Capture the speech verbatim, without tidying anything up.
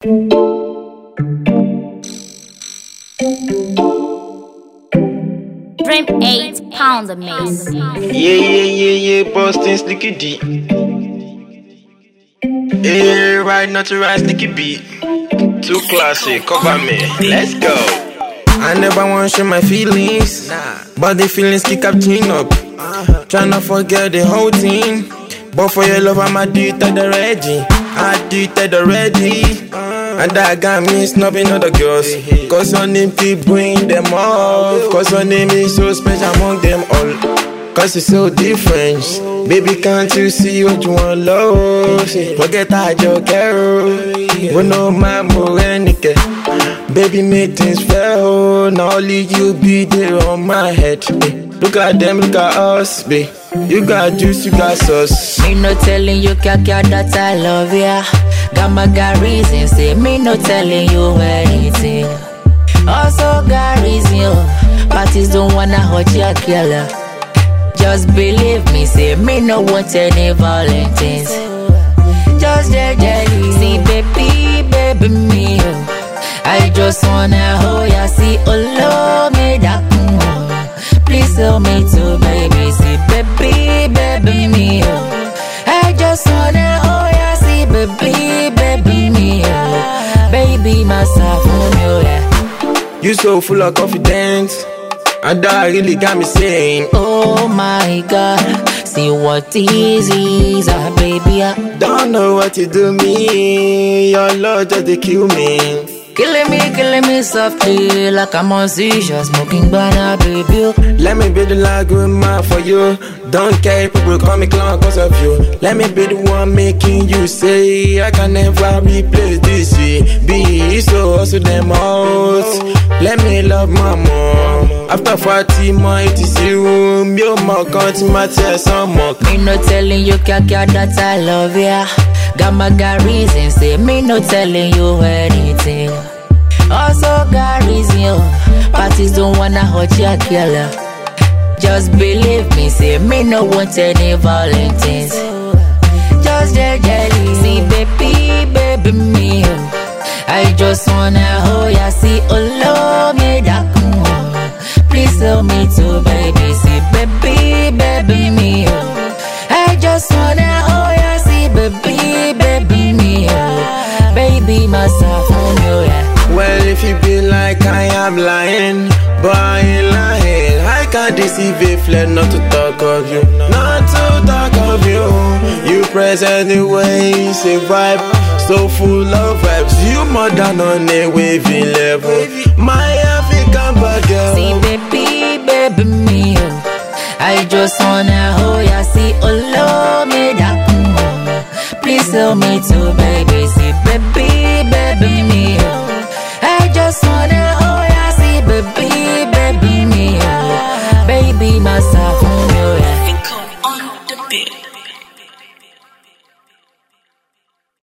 Dream eight pounds of mace. Yeah, yeah, yeah, yeah, Boston Slicky D. Yeah, right, natural Slicky B. Too classic, cover me, let's go. I never wanna show my feelings, but the feelings keep catching up. Tryna forget the whole thing, but for your love I'm addicted already. Addicted already. And that got me snubbing other girls, cause your name keep bring them off. Cause your name is so special among them all, cause it's so different. Baby, can't you see what you want, love? Forget that you care, but no man more anything. Baby, make things fair, now only you be there on my head. Look at them, look at us, babe. You got juice, you got sauce. Me no telling you, Kaka, that I love ya. Got my got reason, say me no telling you anything. Also got reason, parties don't wanna hurt your killer. Just believe me, say me no want any violent things. Just the jelly, see baby, baby me. I just wanna hold ya, see all of me that. Please tell me to, baby, see baby, baby me. I just wanna hold ya, see baby, baby me. Baby, myself from you, yeah. You so full of confidence, and that really got me saying, oh my God, see what is easy, baby. I don't know what you do me. Your love just they kill me. Killing me, killing me softly, like I'm on seizure, smoking banana, baby. Let me be the lagoon man for you. Don't care if people call me clown cause of you. Let me be the one making you say I can never replace this be so also them out. Let me love my mom. After forty more, it is you. Yo, my country, my tear some more. Me no telling you, Kaka, that I love ya. Got my got reason, say me no telling you anything. Also got reason, parties don't wanna hurt your killer. Just believe me, say me no want any violent things. Just the jelly, see baby, baby me. I just wanna hold ya, see all of me that. Please tell me to, baby, see baby, baby me. I just wanna hold ya, see baby, baby me. Baby, myself from you, yeah. Well, if you be like I am lying, but I ain't lying. I can't deceive a flame not to talk of you, not to talk of you. You present the way, say vibe, so full of vibes. You more than on a wavy level, my African bad girl. See baby, baby me, I just wanna hold ya, see all of me that. Please tell me to, baby, see baby, baby me. I just wanna hold ya, see baby, baby me. Baby, myself from you.